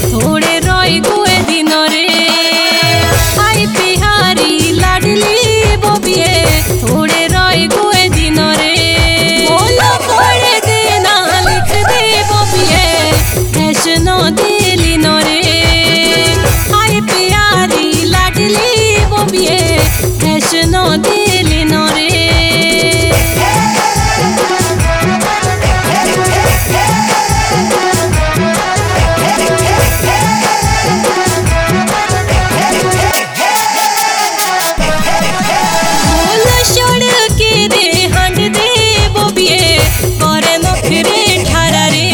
थोड़े रोई गुए दिन रे आई बिहारी लाडली बोबिए थोड़े रोई गुए दिन रे बोलो पढ़े देना लिख दे बोबिए कैसनो दिली नो रे आई बिहारी लाडली बोबिए कैसनो दिली नो रे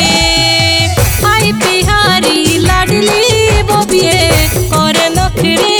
करे नखरे